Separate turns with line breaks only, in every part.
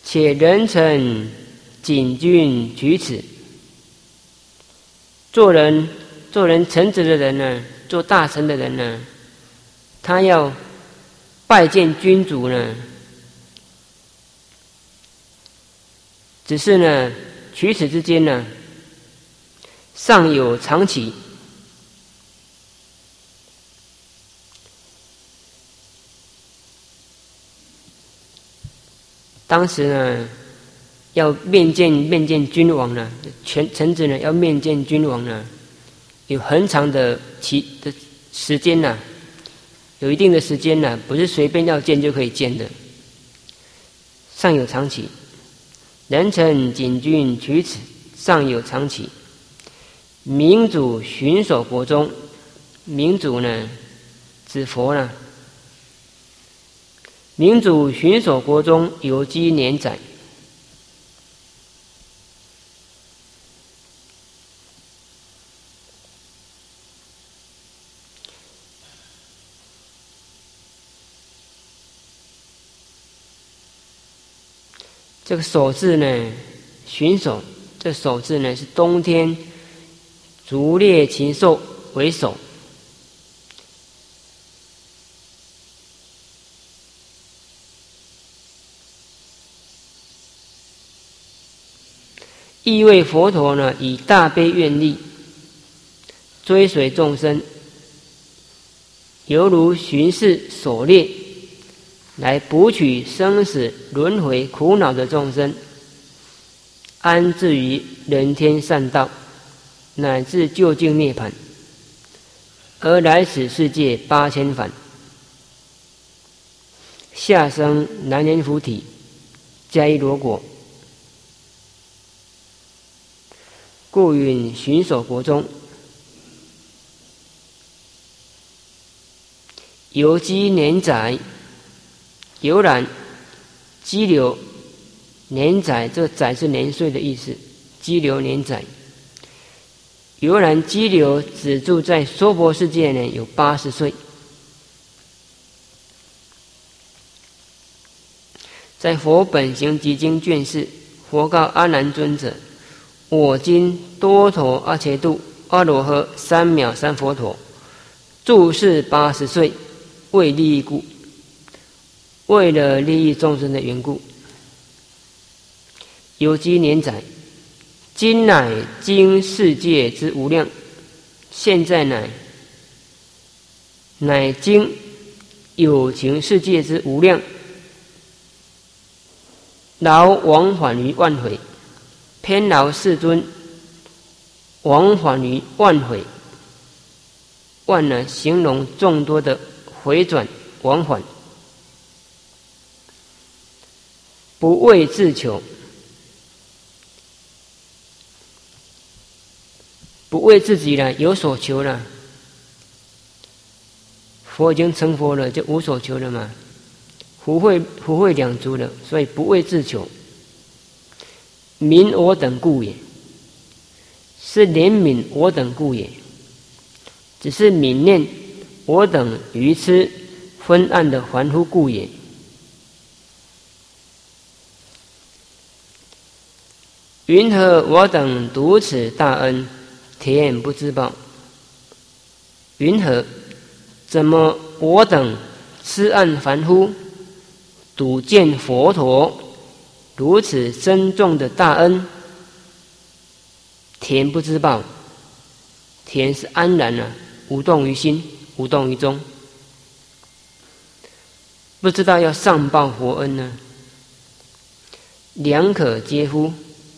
且人臣谨遵举此。做人臣子的人呢，做大臣的人呢，他要拜见君主呢，只是呢，取此之间呢，尚有长期。当时呢，要面见君王呢，臣子呢要面见君王呢，有很长的时间呢，有一定的时间呢，不是随便要见就可以见的，尚有长期。人臣谨遵取此，尚有长期。明主巡守国中，明主呢，指佛呢。明主巡守国中，有积年载。这个守字呢，巡守，这守字呢是冬天逐猎禽兽为守，意为佛陀呢以大悲愿力追随众生，犹如巡视狩猎，来补取生死轮回苦恼的众生，安置于人天善道，乃至究竟涅槃，而来此世界8000返，下生南阎浮提，迦叶罗国，故云巡守国中。游积年载，游览积留年载，这个载是年岁的意思，积留年载。游览积留只住在娑婆世界呢，有80岁。在佛本行集经卷4，佛告阿难尊者：我今多头阿伽度阿罗诃3藐三佛陀，住世80岁，为利益故，为了利益众生的缘故，游积年载。今乃经世界之无量，现在乃经有情世界之无量，劳往返于万回，偏劳世尊往返于万回。万呢，形容众多的回转往返，不为自求，不为自己了有所求了。佛已经成佛了，就无所求了嘛，福慧两足了，所以不为自求。悯我等故也，是怜悯我等故也，只是悯念我等愚痴昏暗的凡夫故也。云何我等独此大恩，田不知报？云何？怎么我等痴暗凡夫睹见佛陀如此深重的大恩，田不知报？田是安然啊，无动于心，无动于衷，不知道要上报佛恩呢。良可嗟夫，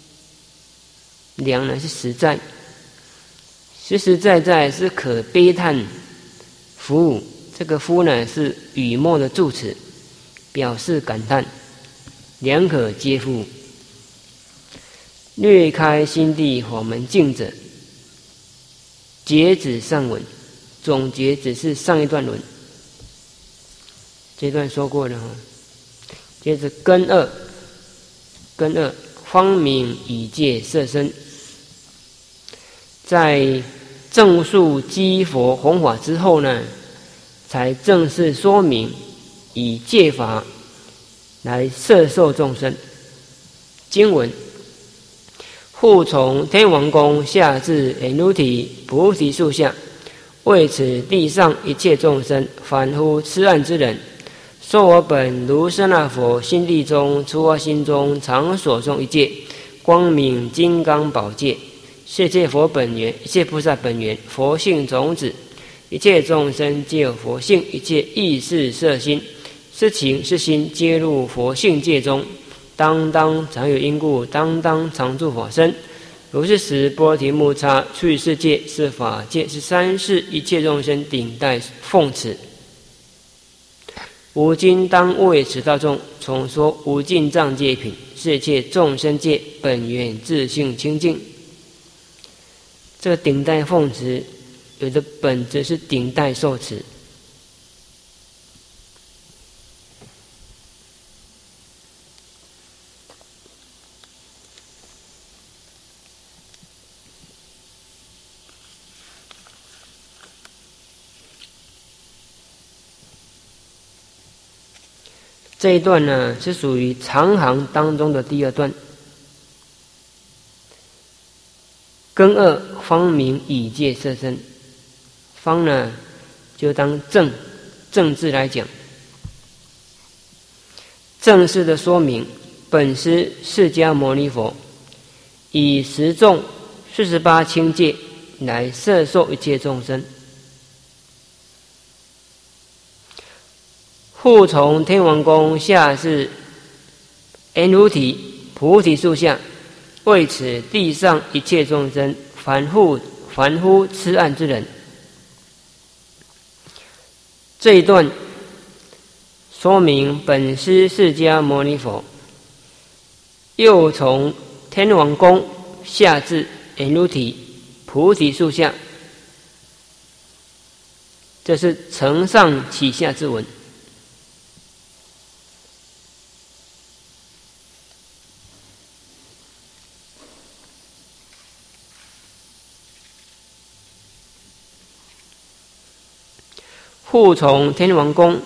良呢是实在，实实在在是可悲叹夫舞。这个夫呢是语末的助词，表示感叹。良可嗟夫，略开心地法门境者，截止上文。总结只是上一段文，这段说过了哈。接着根二，方明以戒摄身。在正述积佛弘法之后呢，才正式说明以戒法来摄受众生。 经文：复从天王宫下至闫如体菩提树下，为此地上一切众生，凡夫痴暗之人，说我本如舍那佛心地中出发心中常所诵一戒，光明金刚宝戒，是界佛本源，一切菩萨本源，佛性种子，一切众生皆有佛性，一切意识色心是情是心，皆入佛性界中，当当常有因故，当当常住法身。如是时，波罗提木叉出于世界，是法界，是三世一切众生顶戴奉持。吾今当为此大众重说无尽藏戒品，是一切众生界本源自性清净。这个顶戴奉持，有的本质是顶戴受持。这一段呢，是属于长行当中的第二段。根二方明以戒摄身，方呢就当正字来讲，正式的说明本师释迦牟尼佛以十众48清戒来摄受一切众生。复从天王宫下至闫如体菩提树下，为此地上一切众生，凡夫痴暗之人。这一段说明本师释迦牟尼佛又从天王宫下至闫如体菩提树下，这是承上启下之文。复从天王宫，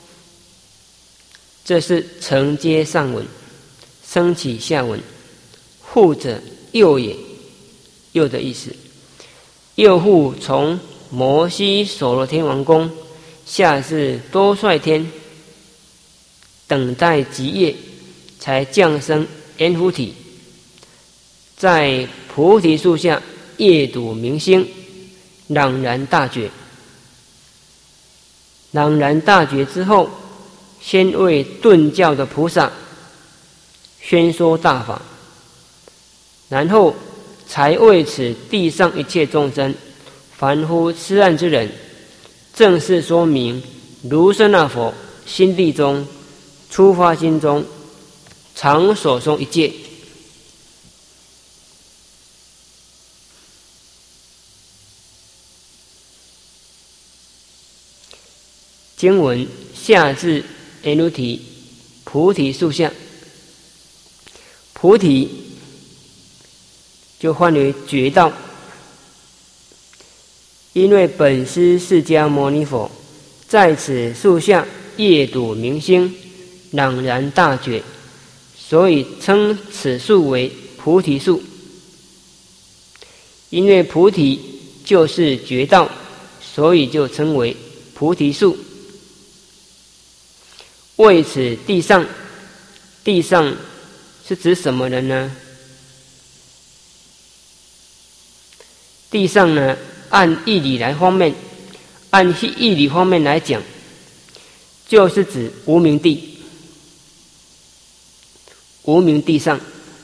这是承接上文，升起下文。复者又也，又的意思。又复从摩悉所罗天王宫下至多帅天，等待极夜，才降生闫如体，在菩提树下夜睹明星，朗然大觉。朗然大觉之后，先为顿教的菩萨宣说大法，然后才为此地上一切众生，凡夫痴暗之人，正式说明如舍那佛心地中出发心中常所诵一戒。经文下至闫如体菩提树下，菩提就换为觉道，因为本师释迦牟尼佛在此树下夜睹明星，朗然大觉，所以称此树为菩提树。因为菩提就是觉道，所以就称为菩提树。为此地上是指什么人呢？地上呢，按义理方面来讲，就是指无明地，无明地上。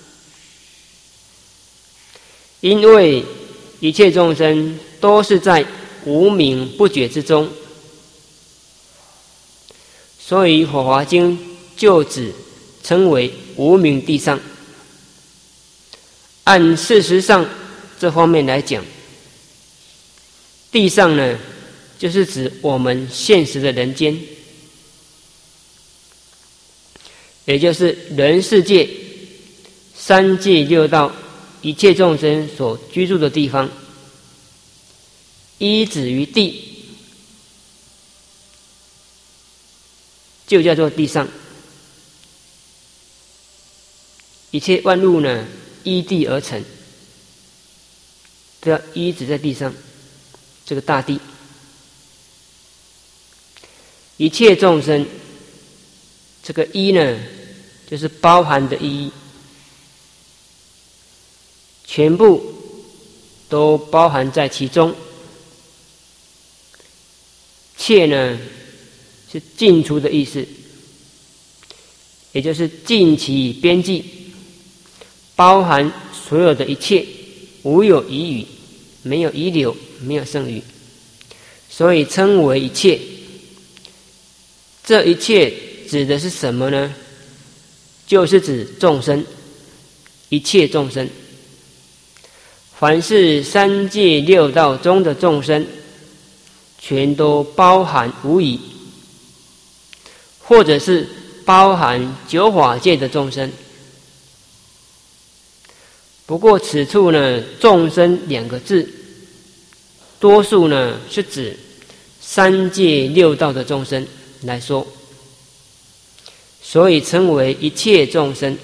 因为一切众生都是在无明不觉之中，所以《法华经》就只称为无明地上。按事实上这方面来讲，地上呢，就是指我们现实的人间，也就是人世界、三界六道一切众生所居住的地方，依止于地，就叫做地上。 一切万物呢依地而成，都要依止在地上，这个大地。一切众生，这个依呢，就是包含的意义，全部都包含在其中。切呢，是尽除的意思，也就是尽其边际，包含所有的一切，无有遗余，没有遗留，没有剩余，所以称为一切。这一切指的是什么呢？就是指众生，一切众生，凡是三界六道中的众生，全都包含无疑，或者是包含九法界的众生。不过此处呢，众生两个字，多数呢是指三界六道的众生来说，所以称为一切众生。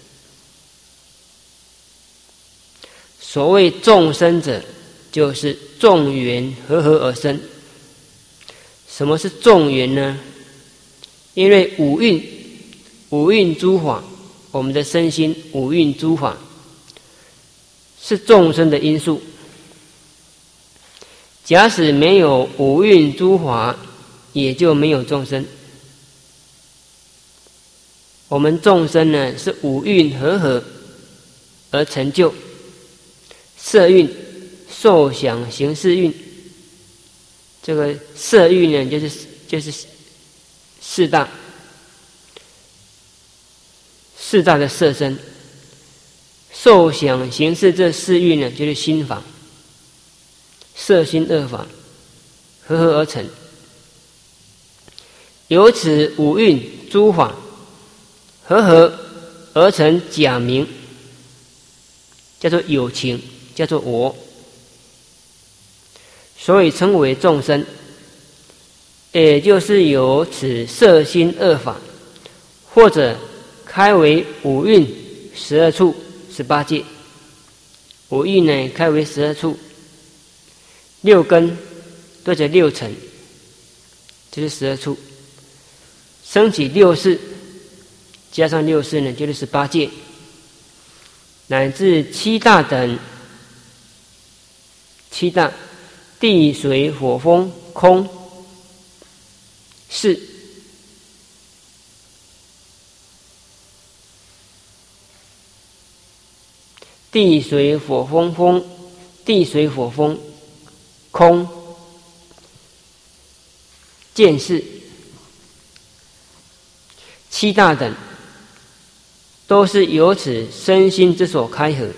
所谓众生者，就是众缘和合而生。什么是众缘呢？因为五蕴诸法，我们的身心五蕴诸法是众生的因素。假使没有五蕴诸法，也就没有众生。我们众生呢，是五蕴和合而成就，色蕴、受想行识蕴。这个色蕴呢，就是四大的色身。受想行识这四蕴呢，就是心法，色心二法和合而成。由此五蕴诸法和合而成假名，叫做有情，叫做我，所以称为众生。也就是由此色心二法，或者开为五蕴12处18界。五蕴呢，开为12处，6根对着6尘，就是12处，升起6识，加上6识呢，就是18界，乃至7大等。7大：地水火风空是。地水火风风，地水火风空见识。7大等都是由此身心之所开合。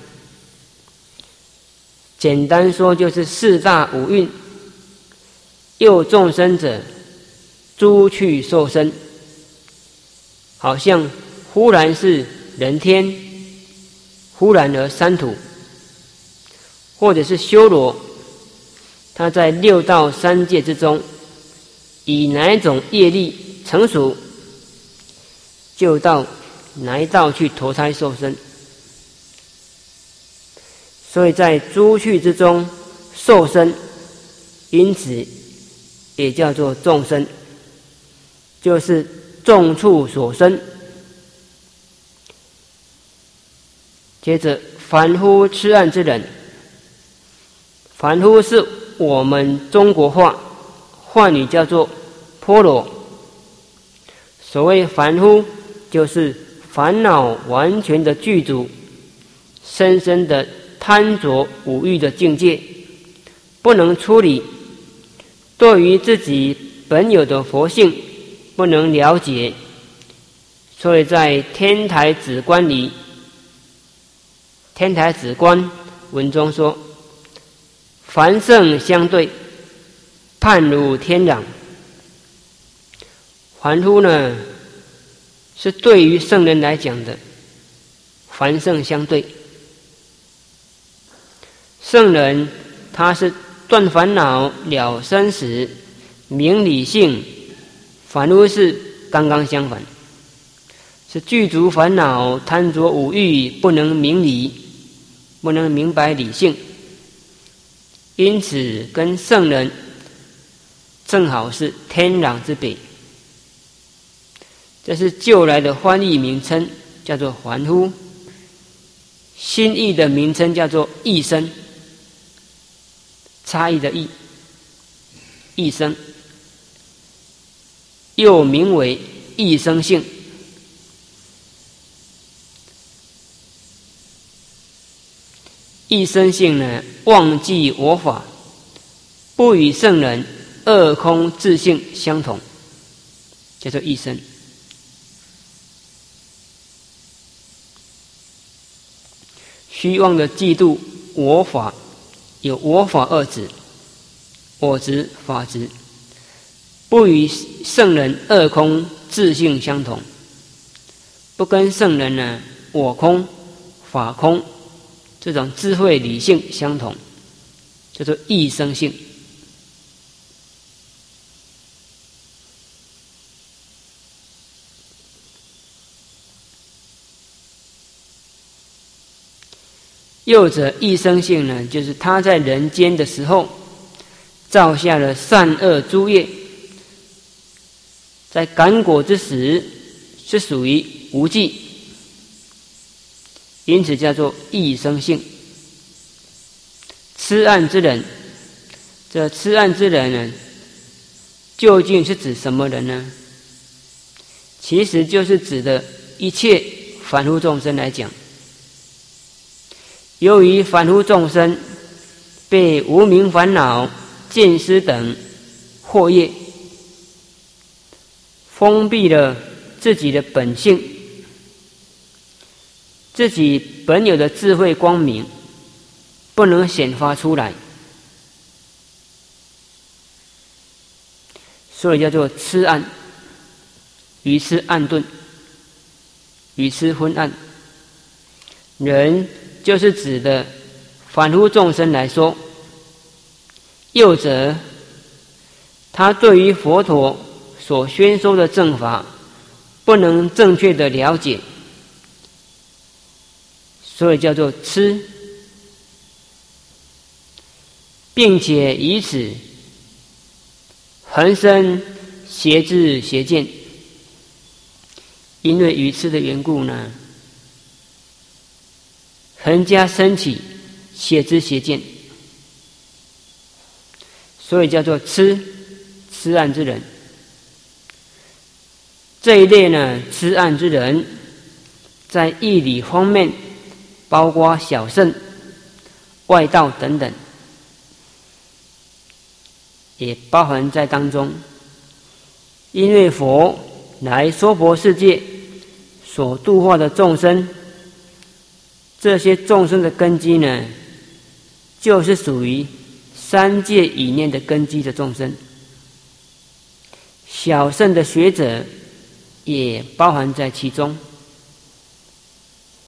简单说，就是4大五蕴。又众生者，诸趣受身，好像忽然是人天，忽然而三土，或者是修罗，他在6道3界之中，以哪一种业力成熟，就到哪一道去投胎受身。所以在诸趣之中受身，因此也叫做众生，就是众处所生。接着，凡夫痴暗之人，凡夫是我们中国话，梵语叫做婆罗。所谓凡夫，就是烦恼完全的具足，深深的贪着五欲的境界，不能出离，对于自己本有的佛性不能了解，所以在天台止观里，天台止观文中说：凡圣相对，判如天壤。凡夫呢，是对于圣人来讲的，凡圣相对。圣人他是断烦恼、了生死、明理性，凡夫是刚刚相反， 是具足烦恼，贪着五欲，不能明理，不能明白理性，因此跟圣人正好是天壤之别。这是旧来的翻译名称，叫做凡夫；新译的名称叫做异生，差异的异，异生，又名为异生性。异生性呢，忘记我法，不与圣人二空自性相同，叫做异生。虚妄的嫉妒我法，有我法二执，我执、法执，不与圣人二空自性相同，不跟圣人呢我空、法空这种智慧理性相同，叫做异生性。右者异生性呢，就是他在人间的时候造下了善恶诸业，在感果之时是属于无记，因此叫做异生性。痴暗之人，这痴暗之人呢，究竟是指什么人呢？其实就是指的一切凡夫众生来讲。由于凡夫众生被无明烦恼、见思等惑业封闭了自己的本性，自己本有的智慧光明不能显发出来，所以叫做痴暗，愚痴暗钝，愚痴昏暗。人就是指的凡夫众生来说，右者他对于佛陀所宣说的正法不能正确的了解，所以叫做痴，并且以此横生邪知邪见。因为愚痴的缘故呢，横加升起邪知邪见，所以叫做痴暗之人。这一类呢，痴暗之人在义理方面包括小乘、外道等等，也包含在当中。因为佛来娑婆世界所度化的众生，这些众生的根基呢，就是属于三界以内的根基的众生。小乘的学者也包含在其中。